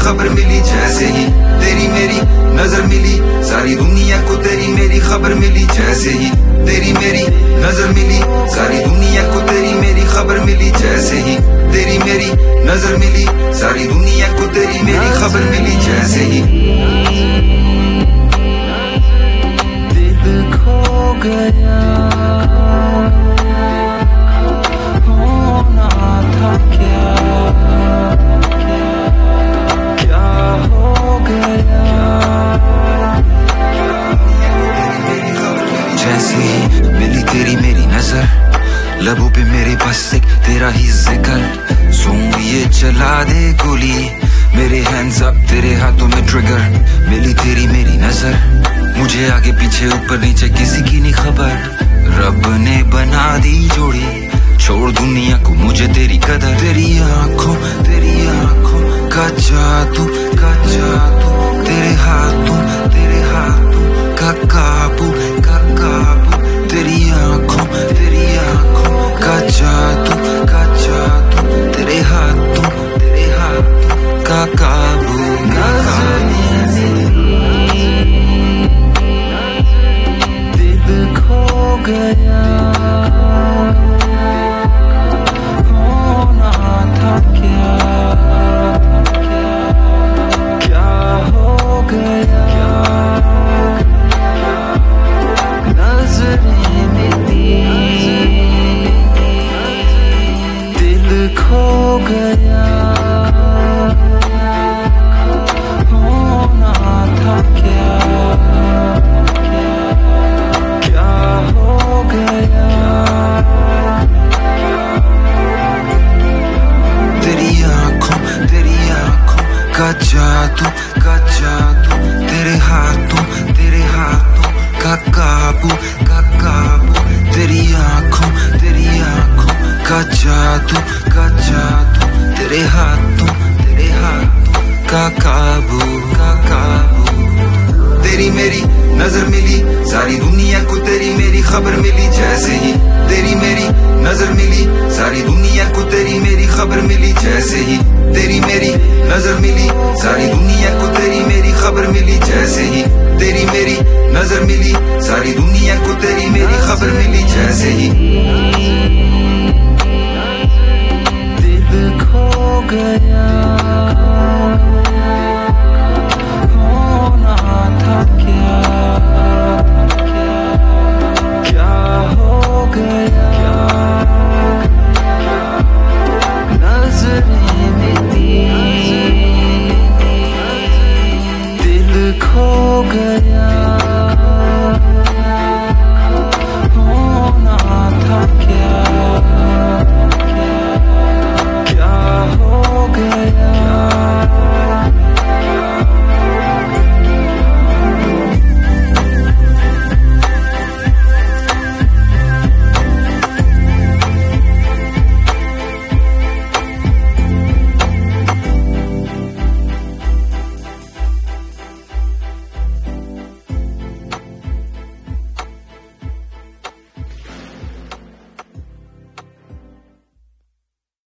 खबर मिली, जैसे ही तेरी मेरी नजर मिली, सारी दुनिया को तेरी मेरी खबर मिली, जैसे ही तेरी मेरी नजर मिली, सारी दुनिया को तेरी मेरी खबर मिली, जैसे ही तेरी मेरी नजर मिली, सारी दुनिया को तेरी मेरी खबर मिली, जैसे ही दिल खो गया, होना था क्या क्या हो गया। जैसे ही मिली तेरी मेरी नजर, लबों पे मेरे बस एक तेरा ही जिक्र, सूंघ ये चला दे गोली, मेरे हैंड्स अप तेरे हाथों में ट्रिगर। मिली तेरी मेरी नजर, मुझे आगे पीछे ऊपर नीचे किसी की नहीं खबर, रब ने बना दी जोड़ी, छोड़ दुनिया को मुझे तेरी कदर। तेरी आंखों का जादू तेरे हाथों का काबू तेरी आंखों का जादू तेरे हाथों का काबू। दिल खो गया, होना था क्या क्या हो गया। नजरें मिली, दिल खो गया, होना था क्या क्या हो गया। तेरी आंखों का जादू तेरे हाथों का काबू तेरी आंखों का जादू तेरे हाथों का काबू। तेरी मेरी नजर मिली, सारी दुनिया को तेरी मेरी खबर मिली, जैसे ही तेरी मेरी नजर मिली, सारी दुनिया को तेरी मेरी खबर मिली, जैसे ही तेरी मेरी नजर मिली, सारी दुनिया को तेरी मेरी खबर मिली, जैसे ही तेरी मेरी नजर मिली, सारी दुनिया को तेरी मेरी खबर मिली, जैसे ही दिल खो गया, होना था क्या क्या हो गया। नजरें मिली, दिल खो गया,